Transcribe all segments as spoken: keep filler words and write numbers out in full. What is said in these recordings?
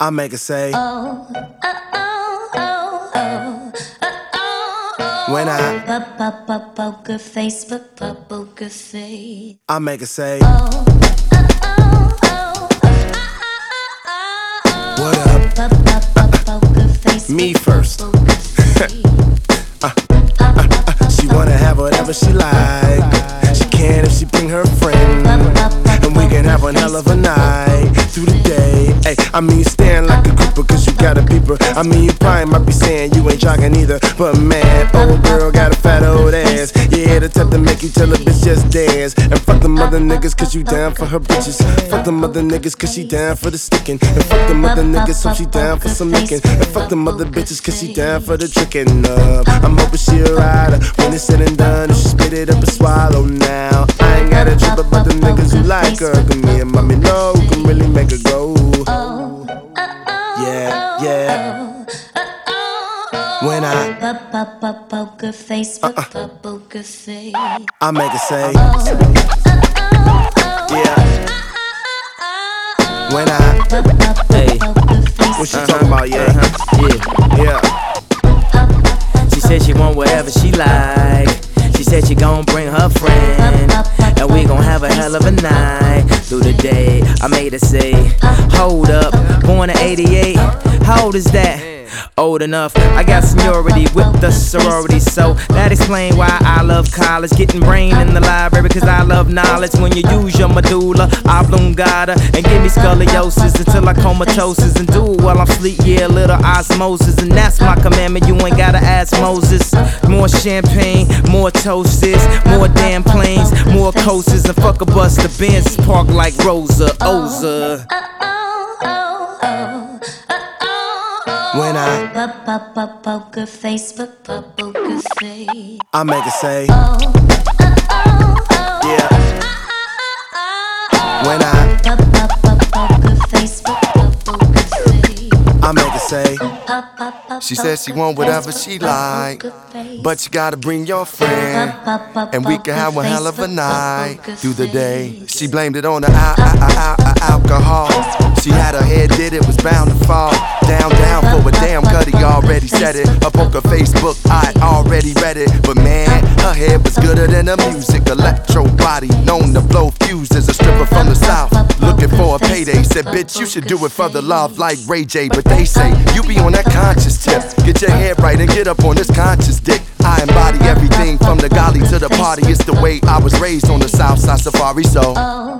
I make her say, oh, oh, oh, oh, oh, oh, oh. When I Poker face, poker face. I make her say, oh, oh, oh, oh, oh. What up? Poker face, Me first. poker face. uh, uh, uh, She wanna have whatever she like. She can if she bring her friend, and we can have one hell of a night through the day. Ay, I mean you staring like a creeper cause you got a beeper. I mean you probably might be saying you ain't jogging either, but man, old girl got a fat old ass. Yeah, the type to make you tell a bitch just dance. And fuck them other niggas cause you down for her bitches. Fuck them other niggas cause she down for the sticking. And fuck them other niggas so she down for some licking. And fuck them other bitches cause she down for the tricking up. I'm hoping she a rider when it's said and done. If she spit it up and swallow now, I ain't gotta trip about the niggas who like her. Cause me and mommy know who can really make her go. Yeah, yeah. When I Poker face, poker face. I make her say, yeah. When I, Hey, what she talking about, yeah, uh-huh, yeah. yeah. She said she want whatever she like. She said she gon' bring her friend, and we gon' have a hell of a night through the day. I made her say, hold up, born in eighty-eight. How old is that? Old enough. I got seniority with the sorority, so that explain why I love college. Getting brain in the library cause I love knowledge. When you use your medulla oblongata and give me scoliosis until I comatosis, and do it while I'm asleep, yeah, a little osmosis. And that's my commandment, you ain't gotta ask Moses. More champagne, more toasters, more damn planes, more coasters, and fuck a bus the Benz park like Rosa Oza. When I, Poker face, poker face. I make her say, yeah. When I, Poker face, poker face. I make her say, She said she want whatever she like, but you gotta bring your friend, and we can have one hell of a night through the day. She blamed it on the al al al alcohol. She had her head did it was bound to fall. Down, down for a damn cutty, already said it. Her poker Facebook, I already read it. But man, her head was gooder than the music. Electro body, known to blow fuses. A stripper from the south, looking for a payday. Said, bitch, you should do it for the love like Ray J. But they say, you be on that conscious tip. Get your head right and get up on this conscious dick. I embody everything from the golly to the party. It's the way I was raised on the south side safari, so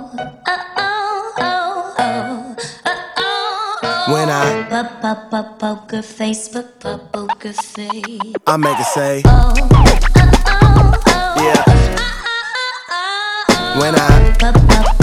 when I, Poker face, poker face. I make her say, yeah. When I,